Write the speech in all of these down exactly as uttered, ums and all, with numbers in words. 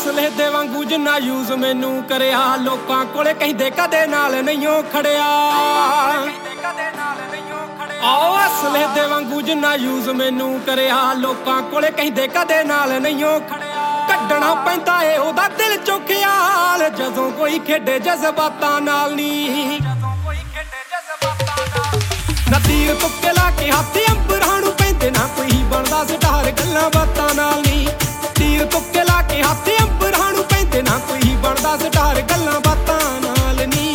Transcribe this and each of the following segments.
ਅਸਲੇ ਦੇ ਵਾਂਗੂ ਜਿੰਨਾ ਯੂਜ਼ ਮੈਨੂੰ ਕਰਿਆ, ਲੋਕਾਂ ਕੋਲੇ ਕਹਿੰਦੇ ਕਦੇ ਨਾਲ ਨਹੀਂਓ ਖੜਿਆ। ਆਓ ਅਸਲੇ ਦੇ ਵਾਂਗੂ ਜਿੰਨਾ ਯੂਜ਼ ਮੈਨੂੰ ਕਰਿਆ, ਲੋਕਾਂ ਕੋਲੇ ਕਹਿੰਦੇ ਕਦੇ ਨਾਲ ਨਹੀਂਓ ਖੜਿਆ। ਕੱਢਣਾ ਪੈਂਦਾ ਏ ਉਹਦਾ ਦਿਲ ਚੋਂ ਖਿਆਲ, ਜਦੋਂ ਕੋਈ ਖੇਡੇ ਜਜ਼ਬਾਤਾਂ ਨਾਲ ਨੀ। ਨਾ ਤੀਰ ਤੁੱਕੇ ਲਾ ਕੇ ਹੱਥ ਅੰਬਰਾਂ ਨੂੰ ਪੈਂਦੇ, ਨਾ ਕੋਈ ਬਣਦਾ ਸਟਾਰ ਗੱਲਾਂ ਬਾਤਾਂ ਨਾਲ ਨੀ। ਤੀਰ ਤੁੱਕੇ ਲਾ ਕੇ ਹੱਥ ਅੰਬਰਾਂ ਨੂੰ ਪੈਂਦੇ, ਨਾ ਕੋਈ ਬਣਦਾ ਸਟਾਰ ਗੱਲਾਂ ਬਾਤਾਂ ਨਾਲ ਨੀ।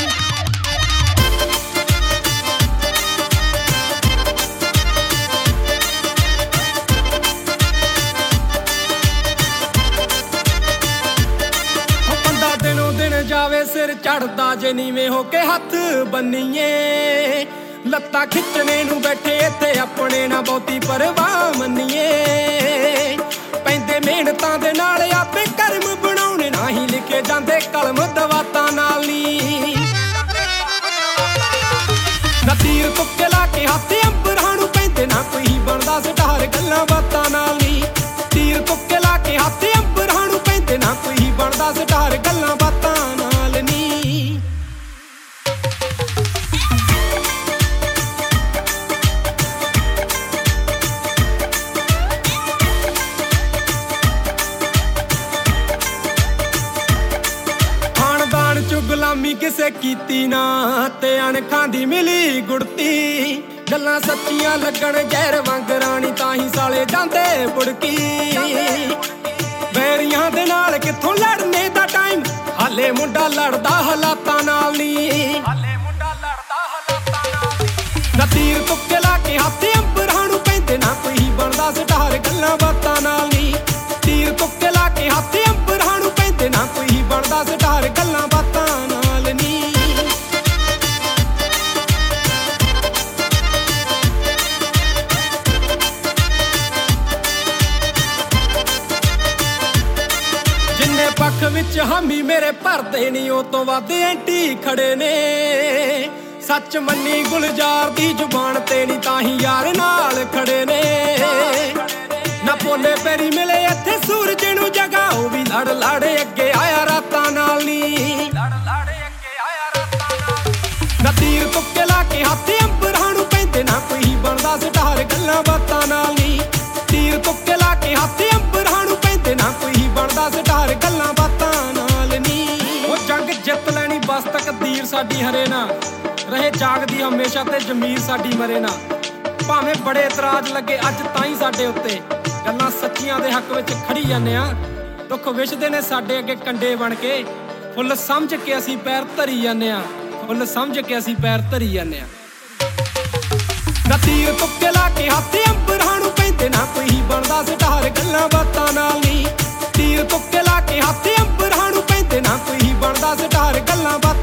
ਬੰਦਾ ਦਿਨੋਂ ਦਿਨ ਜਾਵੇ ਸਿਰ ਚੜਦਾ, ਜੇ ਨੀਵੇਂ ਹੋ ਕੇ ਹੱਥ ਬੰਨੀਏ। ਲੱਤਾਂ ਖਿੱਚਣੇ ਨੂੰ ਬੈਠੇ ਇੱਥੇ ਆਪਣੇ ਨਾ ਬਹੁਤੀ ਪਰਵਾਹ ਮੰਨੀਏ। ਪੈਂਦੇ ਮਿਹਨਤਾਂ ਦੇ ਨਾਲ ਆਪੇ ਕਰਮ ਬਣਾਉਣੇ, ਨਾ ਹੀ ਲਿਖੇ ਜਾਂਦੇ ਕਲਮ ਦਵਾਤਾਂ ਨਾਲ ਨੀ। ਨਾ ਤੀਰ ਤੁੱਕੇ ਲਾ ਕੇ ਹੱਥ ਅੰਬਰਾਂ ਨੂੰ ਪੈਂਦੇ, ਨਾ ਕੋਈ ਬਣਦਾ ਸਟਾਰ ਗੱਲਾਂ ਬਾਤਾਂ ਨਾਲ ਨੀ। ਤੀਰ ਤੁੱਕੇ ਲਾ ਕੇ ਹੱਥ ਅੰਬਰਾਂ ਨੂੰ ਪੈਂਦੇ, ਨਾ ਕੋਈ ਬਣਦਾ ਸਟਾਰ ਗੱਲਾਂ ਬਾਤਾਂ ਨਾਲ ਨੀ। ਗੁਲਾਮੀ ਕਿਸੇ ਕੀਤੀ ਨਾ, ਤੇ ਅਣਖਾਂ ਦੀ ਮਿਲੀ ਗੁੜਤੀ। ਗੱਲਾਂ ਸੱਚੀਆਂ ਲੱਗਣ ਜ਼ਹਿਰ ਵਾਂਗ ਰਾਣੀ, ਤਾਂ ਹੀ ਸਾਲੇ ਜਾਂਦੇ ਬੁੜਕੀ। ਬੈਰੀਆਂ ਦੇ ਨਾਲ ਕਿੱਥੋਂ ਲੜਨੇ ਦਾ ਟਾਈਮ, ਹਾਲੇ ਮੁੰਡਾ ਲੜਦਾ ਹਾਲਾਤਾਂ ਨਾਲ ਨੀ। ਨਾ ਤੀਰ ਤੁੱਕੇ ਲਾ ਕੇ ਹੱਥ ਅੰਬਰਾਂ ਨੂੰ ਪੈਂਦੇ, ਨਾ ਕੋਈ ਬਣਦਾ ਸਟਾਰ ਗੱਲਾਂ ਬਾਤਾਂ ਨਾਲ ਨੀ। ਤੀਰ ਤੁੱਕੇ ਲਾ ਕੇ ਹੱਥ ਅੰਬਰਾਂ ਨੂੰ ਪੈਂਦੇ, ਨਾ ਕੋਈ ਬਣਦਾ ਸਟਾਰ ਗੱਲਾਂ ਬਾਤਾਂ ਨਾਲ ਨੀ। ਜਿੰਨੇ ਪੱਖ ਵਿੱਚ ਹਾਮੀ ਮੇਰੇ ਭਰਦੇ ਨੀ, ਉਹ ਤੋਂ ਵੱਧ ਐਂਟੀ ਖੜੇ ਨੇ। ਸੱਚ ਮੰਨੀ ਗੁਲਜ਼ਾਰ ਦੀ ਜ਼ੁਬਾਨ ਤੇ ਨੀ, ਤਾਂ ਹੀ ਯਾਰ ਨਾਲ ਖੜੇ ਨੇ। ਨਾ ਪੋਲੇ ਪੈਰੀ ਮਿਲੇ ਇੱਥੇ ਸੂਰਜ ਨੂੰ ਜਗਾ, ਉਹ ਵੀ ਲੜ ਲੜੇ ਅੱਗੇ ਆਇਆ ਰਾਤਾਂ ਨਾਲ ਨੀ। ਨਾ ਤੀਰ ਤੁੱਕੇ ਲਾ ਕੇ ਹੱਥ ਅੰਬਰਾਂ ਨੂੰ ਪੈਂਦੇ, ਨਾ ਕੋਈ ਬਣਦਾ ਸਟਾਰ ਗੱਲਾਂ ਬਾਤਾਂ ਨਾਲ ਨੀ। ਤੀਰ ਤੁੱਕੇ ਲਾ ਕੇ ਹੱਥ ਅੰਬਰਾਂ ਨੂੰ ਪੈਂਦੇ, ਨਾ ਕੋਈ ਬਣਦਾ ਸਟਾਰ ਗੱਲਾਂ ਬਾਤਾਂ ਨਾਲ ਨੀ। ਉਹ ਜੰਗ ਜਿੱਤ ਲੈਣੀ ਬਸ ਤਕਦੀਰ ਸਾਡੀ ਹਰੇ ਨਾ, ਰਹੇ ਜਾਗਦੀ ਹਮੇਸ਼ਾ ਤੇ ਜ਼ਮੀਰ ਸਾਡੀ ਮਰੇ ਨਾ। ਭਾਵੇਂ ਬੜੇ ਇਤਰਾਜ਼ ਲੱਗੇ ਅੱਜ ਤਾਈਂ ਸਾਡੇ ਉੱਤੇ, ਗੱਲਾਂ ਸੱਚੀਆਂ ਦੇ ਹੱਕ ਵਿੱਚ ਖੜੀ ਜਾਂਦੇ ਆ। ਦੁੱਖ ਵਿਛਦੇ ਨੇ ਸਾਡੇ ਅੱਗੇ ਕੰਡੇ ਬਣ ਕੇ, ਫੁੱਲ ਸਮਝ ਕੇ ਅਸੀਂ ਪੈਰ ਧਰੀ ਜਾਂਦੇ ਆ। ਫੁੱਲ ਸਮਝ ਕੇ ਅਸੀਂ ਪੈਰ ਧਰੀ ਜਾਂਦੇ ਆ। ਨਾ ਤੀਰ ਤੁੱਕੇ ਲਾ ਕੇ ਹੱਥ ਅੰਬਰਾਂ ਨੂੰ ਪੈਂਦੇ, ਨਾ ਕੋਈ ਬਣਦਾ ਸਟਾਰ ਗੱਲਾਂ ਬਾਤਾਂ ਨਾਲ ਨੀ। ਤੀਰ ਤੁੱਕੇ ਲਾ ਕੇ ਹੱਥ ਅੰਬਰਾਂ ਨੂੰ ਪੈਂਦੇ, ਨਾ ਕੋਈ ਬਣਦਾ ਸਟਾਰ ਗੱਲਾਂ ਬਾਤਾਂ